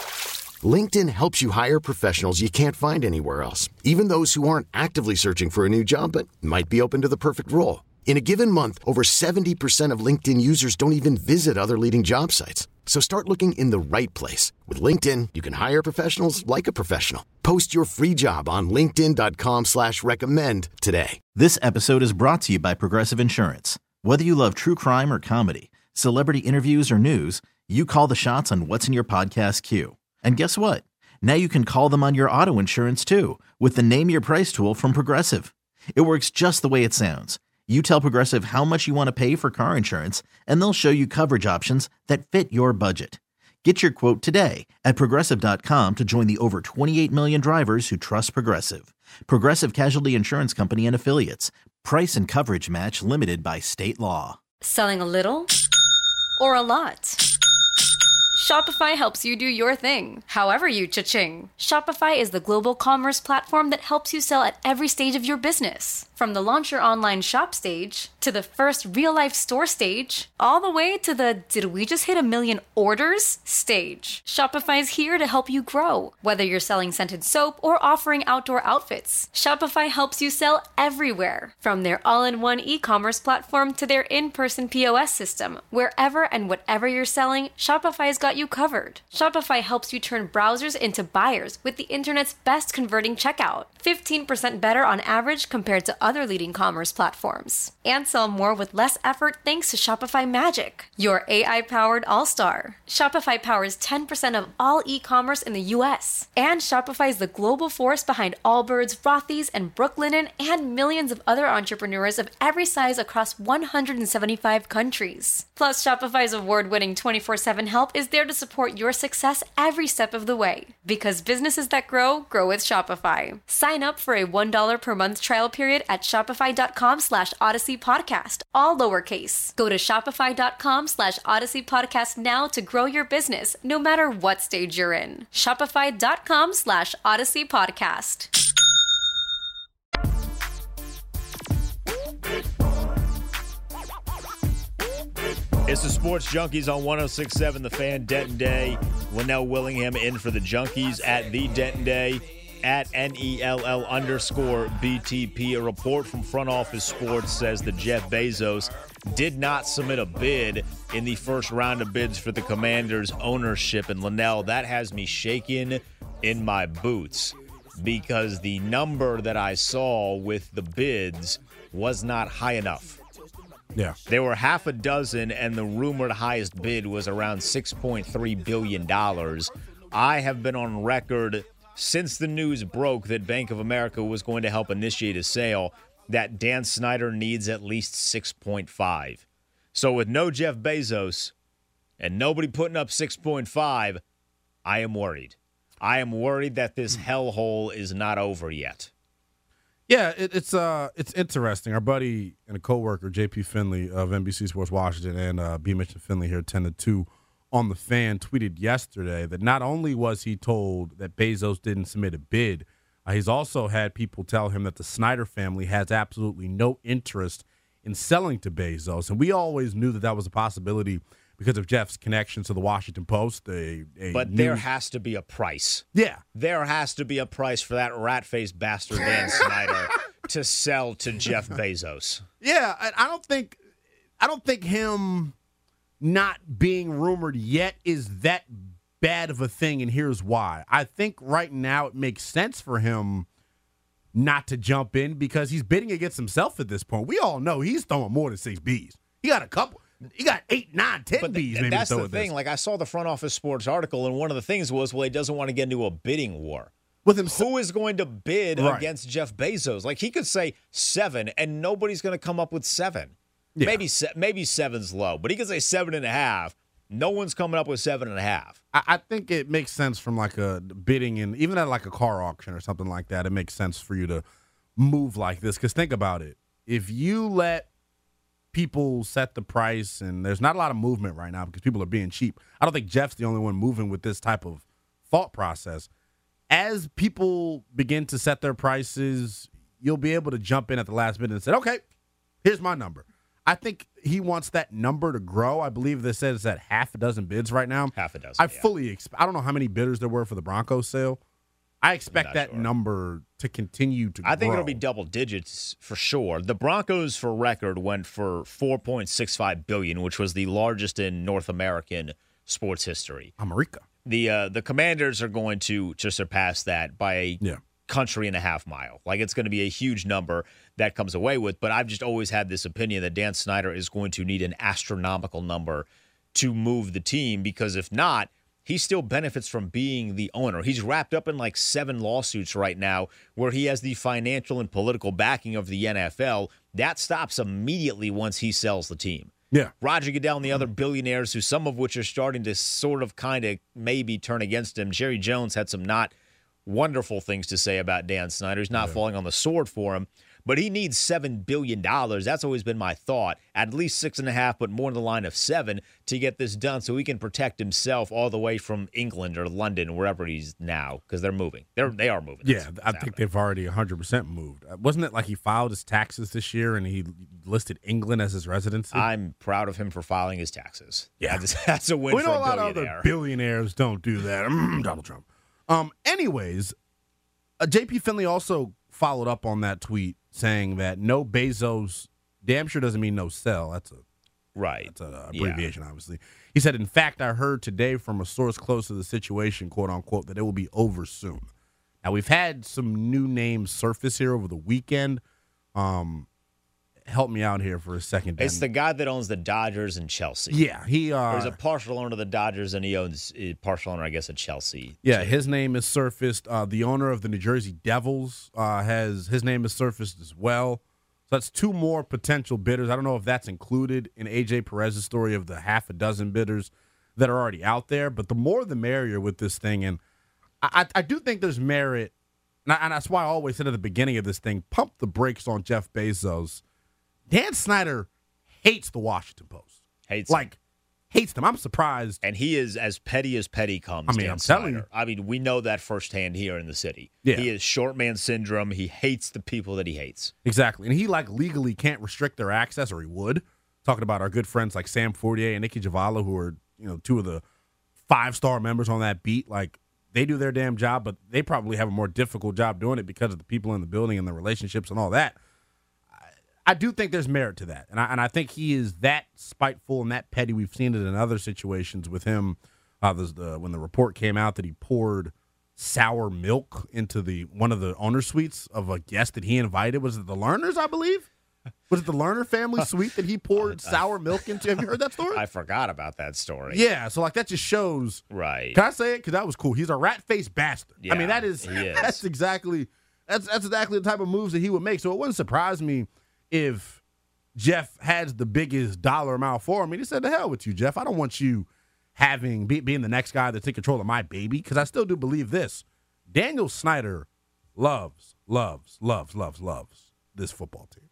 LinkedIn helps you hire professionals you can't find anywhere else, even those who aren't actively searching for a new job but might be open to the perfect role. In a given month, over seventy percent of LinkedIn users don't even visit other leading job sites. So start looking in the right place. With LinkedIn, you can hire professionals like a professional. Post your free job on linkedin dot com slash recommend today. This episode is brought to you by Progressive Insurance. Whether you love true crime or comedy, celebrity interviews or news, you call the shots on what's in your podcast queue. And guess what? Now you can call them on your auto insurance too with the Name Your Price tool from Progressive. It works just the way it sounds. You tell Progressive how much you want to pay for car insurance, and they'll show you coverage options that fit your budget. Get your quote today at Progressive dot com to join the over twenty-eight million drivers who trust Progressive. Progressive Casualty Insurance Company and Affiliates. Price and coverage match limited by state law. Selling a little or a lot? Shopify helps you do your thing, however you cha-ching. Shopify is the global commerce platform that helps you sell at every stage of your business. From the launch your online shop stage, to the first real-life store stage, all the way to the did we just hit a million orders stage. Shopify's here to help you grow. Whether you're selling scented soap or offering outdoor outfits, Shopify helps you sell everywhere. From their all-in-one e-commerce platform to their in-person P O S system, wherever and whatever you're selling, Shopify's got you covered. Shopify helps you turn browsers into buyers with the internet's best converting checkout. fifteen percent better on average compared to other leading commerce platforms. And sell more with less effort thanks to Shopify Magic, your A I-powered all-star. Shopify powers ten percent of all e-commerce in the U S. And Shopify is the global force behind Allbirds, Rothy's, and Brooklinen, and millions of other entrepreneurs of every size across one hundred seventy-five countries. Plus, Shopify's award-winning twenty-four seven help is there to support your success every step of the way. Because businesses that grow, grow with Shopify. Sign up for a one dollar per month trial period at shopify.com slash Odyssey Podcast, all lowercase. Go to shopify.com slash Odyssey Podcast now to grow your business, no matter what stage you're in. Shopify.com slash Odyssey Podcast. It's the Sports Junkies on one oh six point seven The Fan. Denton Day, Linnell Willingham in for the Junkies at the Denton Day, at N E L L underscore B T P. A report from Front Office Sports says that Jeff Bezos did not submit a bid in the first round of bids for the Commanders' ownership. And Linnell, that has me shaking in my boots because the number that I saw with the bids was not high enough. Yeah. There were half a dozen, and the rumored highest bid was around six point three billion dollars. I have been on record since the news broke that Bank of America was going to help initiate a sale that Dan Snyder needs at least six point five. So with no Jeff Bezos and nobody putting up six point five, I am worried. I am worried that this hellhole is not over yet. Yeah, it, it's uh, it's interesting. Our buddy and a coworker, J P Finley of N B C Sports Washington, and uh, B. Mitchell Finley here, ten to two on the Fan, tweeted yesterday that not only was he told that Bezos didn't submit a bid, uh, he's also had people tell him that the Snyder family has absolutely no interest in selling to Bezos, and we always knew that that was a possibility because of Jeff's connection to the Washington Post. A, a but news- there has to be a price. Yeah. There has to be a price for that rat-faced bastard Dan Snyder to sell to Jeff Bezos. Yeah, and I don't think I don't think him not being rumored yet is that bad of a thing, and here's why. I think right now it makes sense for him not to jump in because he's bidding against himself at this point. We all know he's throwing more than six Bs. He got a couple. He got eight, nine, ten But Bs. th- Maybe that's to throw the at thing. this. Like, I saw the Front Office Sports article, and one of the things was, well, he doesn't want to get into a bidding war. With him, who is going to bid Right. against Jeff Bezos? Like, he could say seven, and nobody's going to come up with seven. Yeah. Maybe se- maybe seven's low, but he could say seven and a half. No one's coming up with seven and a half. I, I think it makes sense from like a bidding and even at like a car auction or something like that. It makes sense for you to move like this because think about it. If you let people set the price and there's not a lot of movement right now because people are being cheap. I don't think Jeff's the only one moving with this type of thought process. As people begin to set their prices, you'll be able to jump in at the last minute and say, okay, here's my number. I think he wants that number to grow. I believe this says at half a dozen bids right now. Half a dozen. I yeah. fully expect. I don't know how many bidders there were for the Broncos sale. I expect that sure. number to continue to grow. I think it'll be double digits for sure. The Broncos, for record, went for four point six five billion dollars, which was the largest in North American sports history. America. The uh, the Commanders are going to, to surpass that by a Yeah. country and a half mile. Like, it's going to be a huge number that comes away with. But I've just always had this opinion that Dan Snyder is going to need an astronomical number to move the team because if not, he still benefits from being the owner. He's wrapped up in like seven lawsuits right now where he has the financial and political backing of the N F L. That stops immediately once he sells the team. Yeah. Roger Goodell and the other billionaires, who some of which are starting to sort of kind of maybe turn against him. Jerry Jones had some not wonderful things to say about Dan Snyder. He's not Yeah. falling on the sword for him. But he needs seven billion dollars. That's always been my thought. At least six and a half, but more in the line of seven to get this done so he can protect himself all the way from England or London, wherever he's now, because they're moving. They're, they are moving. Yeah, That's what's I think happening. they've already one hundred percent moved. Uh, Wasn't it like he filed his taxes this year and he listed England as his residency? I'm proud of him for filing his taxes. Yeah. That's, that's a win we for know a a lot of billionaire. other billionaires don't do that. Mm, Donald Trump. Um. Anyways, uh, J P Finley also followed up on that tweet saying that no Bezos damn sure doesn't mean no sell. That's a Right. That's an Yeah. abbreviation, obviously. He said, in fact, I heard today from a source close to the situation, quote unquote, that it will be over soon. Now, we've had some new names surface here over the weekend. Um, help me out here for a second. It's Dan. the guy that owns the Dodgers and Chelsea. Yeah, he uh, Or he's a partial owner of the Dodgers, and he owns uh, partial owner, I guess, of Chelsea. Yeah, his name is surfaced. Uh, the owner of the New Jersey Devils uh, has his name is surfaced as well. So that's two more potential bidders. I don't know if that's included in A J Perez's story of the half a dozen bidders that are already out there. But the more the merrier with this thing. And I, I do think there's merit. And, I, and that's why I always said at the beginning of this thing, pump the brakes on Jeff Bezos. Dan Snyder hates the Washington Post. Hates Like, hates them. I'm surprised. And he is as petty as petty comes. I mean, Dan I'm telling Snyder. you. I mean, we know that firsthand here in the city. Yeah. He is short man syndrome. He hates the people that he hates. Exactly. And he, like, legally can't restrict their access, or he would. Talking about our good friends like Sam Fortier and Nikki Javala, who are, you know, two of the five-star members on that beat, like, they do their damn job, but they probably have a more difficult job doing it because of the people in the building and the relationships and all that. I, I do think there's merit to that, and I, and I think he is that spiteful and that petty. We've seen it in other situations with him. Uh, the, when the report came out that he poured sour milk into the one of the owner suites of a guest that he invited. Was it the Lerners, I believe? Was it the Lerner family suite that he poured sour milk into? Have you heard that story? I forgot about that story. Yeah, so like that just shows. Right. Can I say it? Because that was cool. He's a rat-faced bastard. Yeah, I mean, that is, he is. that's exactly that's that's exactly the type of moves that he would make. So it wouldn't surprise me if Jeff has the biggest dollar amount for him. And he said, "To hell with you, Jeff. I don't want you having be, being the next guy that's in control of my baby." Because I still do believe this: Daniel Snyder loves, loves, loves, loves, loves this football team.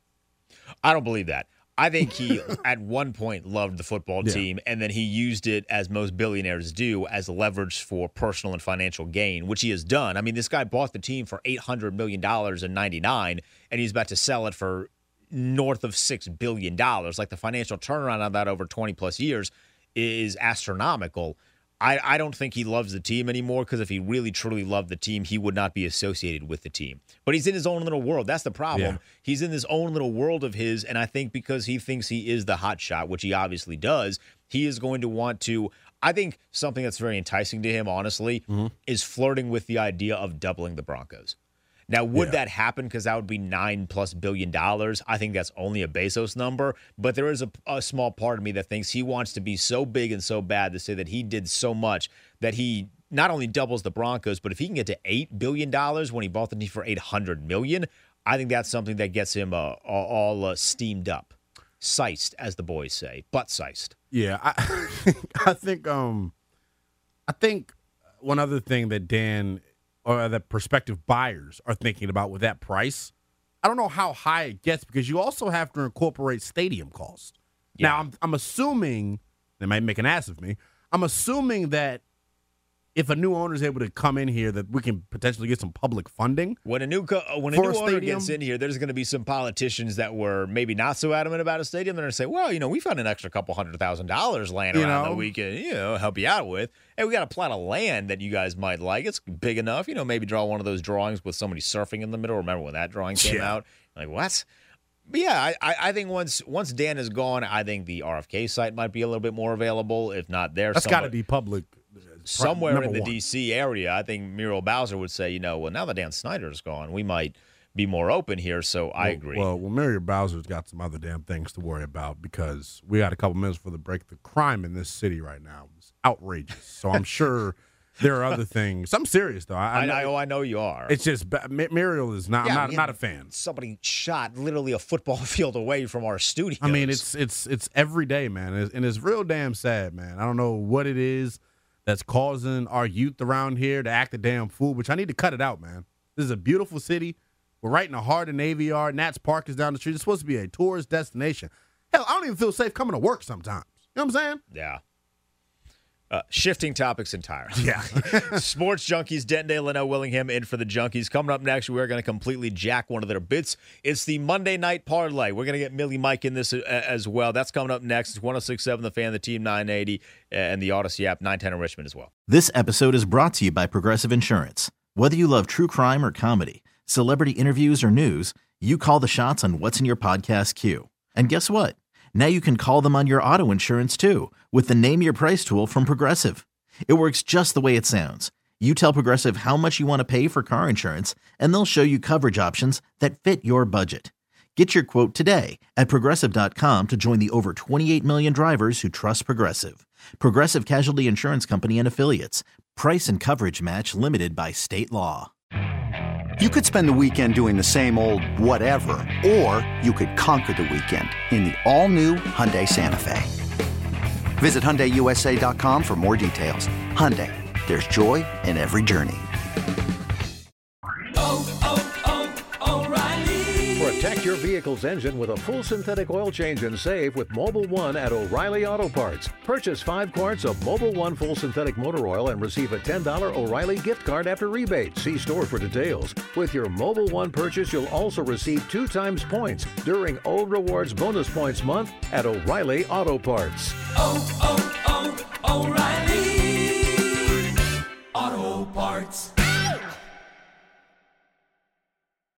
I don't believe that. I think he, at one point, loved the football Yeah. team, and then he used it, as most billionaires do, as leverage for personal and financial gain, which he has done. I mean, this guy bought the team for eight hundred million dollars in ninety-nine, and he's about to sell it for north of six billion dollars. Like, the financial turnaround on that over twenty-plus years is astronomical. I, I don't think he loves the team anymore, because if he really, truly loved the team, he would not be associated with the team. But he's in his own little world. That's the problem. Yeah. He's in this own little world of his, and I think because he thinks he is the hot shot, which he obviously does, he is going to want to – I think something that's very enticing to him, honestly, Mm-hmm. is flirting with the idea of doubling the Broncos. Now, would Yeah. that happen because that would be nine plus billion dollars? I think that's only a Bezos number, but there is a, a small part of me that thinks he wants to be so big and so bad to say that he did so much that he not only doubles the Broncos, but if he can get to eight billion dollars when he bought the team for eight hundred million dollars, I think that's something that gets him uh, all, all uh, steamed up. Siced, as the boys say, butt siced. Yeah, I, I think um, I think one other thing that Dan or that prospective buyers are thinking about with that price, I don't know how high it gets because you also have to incorporate stadium costs. Yeah. Now, I'm I'm assuming they might make an ass of me. I'm assuming that if a new owner is able to come in here, that we can potentially get some public funding. When a new co- when a For new a owner stadium? gets in here, there's going to be some politicians that were maybe not so adamant about a stadium. They're going to say, "Well, you know, we found an extra couple hundred thousand dollars laying You around know? that we can, you know, help you out with. And we got a plot of land that you guys might like. It's big enough, you know. Maybe draw one of those drawings with somebody surfing in the middle. Remember when that drawing came Yeah. out? Like what?" But yeah, I, I I think once once Dan is gone, I think the R F K site might be a little bit more available. If not there, That's got to be public. somewhere number in the one. D C area. I think Muriel Bowser would say, you know, well, now that Dan Snyder's gone, we might be more open here. So I Well- agree. Well, well, Muriel Bowser's got some other damn things to worry about because we got a couple minutes for the break. The crime in this city right now is outrageous. So I'm sure there are other things. I'm serious though. I, I, know, I, oh, I know you are. It's just ba- Mi- Muriel is not. Yeah, I'm not we not a had fan. Somebody shot literally a football field away from our studio. I mean, it's it's it's every day, man, It's- and it's real damn sad, man. I don't know what it is that's causing our youth around here to act a damn fool, which I need to cut it out, man. This is a beautiful city. We're right in the heart of Navy Yard. Nats Park is down the street. It's supposed to be a tourist destination. Hell, I don't even feel safe coming to work sometimes. You know what I'm saying? Yeah. Uh, shifting topics entirely. Yeah. Sports Junkies, Denton Day, Leno Willingham in for the Junkies. Coming up next, we're going to completely jack one of their bits. It's the Monday Night Parlay. We're going to get Millie Mike in this uh, as well. That's coming up next. It's one oh six point seven The Fan, the Team nine eighty, and the Odyssey app, nine ten in Richmond as well. This episode is brought to you by Progressive Insurance. Whether you love true crime or comedy, celebrity interviews or news, you call the shots on what's in your podcast queue. And guess what? Now you can call them on your auto insurance too with the Name Your Price tool from Progressive. It works just the way it sounds. You tell Progressive how much you want to pay for car insurance, and they'll show you coverage options that fit your budget. Get your quote today at Progressive dot com to join the over twenty-eight million drivers who trust Progressive. Progressive Casualty Insurance Company and Affiliates. Price and coverage match limited by state law. You could spend the weekend doing the same old whatever, or you could conquer the weekend in the all-new Hyundai Santa Fe. Visit Hyundai U S A dot com for more details. Hyundai, there's joy in every journey. Protect your vehicle's engine with a full synthetic oil change and save with Mobile One at O'Reilly Auto Parts. Purchase five quarts of Mobile One full synthetic motor oil and receive a ten dollars O'Reilly gift card after rebate. See store for details. With your Mobile One purchase, you'll also receive two times points during O Rewards Bonus Points Month at O'Reilly Auto Parts. Oh, oh, oh, O'Reilly